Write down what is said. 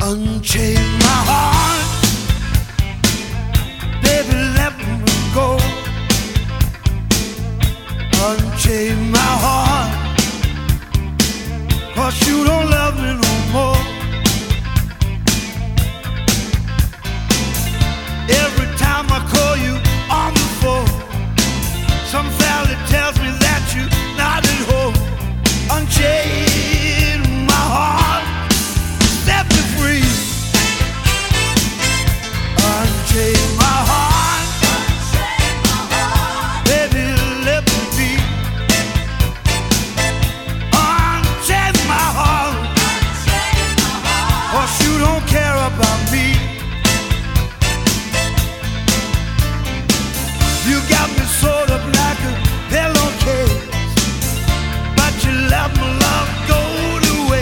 Unchain my heart, baby, let me go. Unchain my heart, 'cause you don't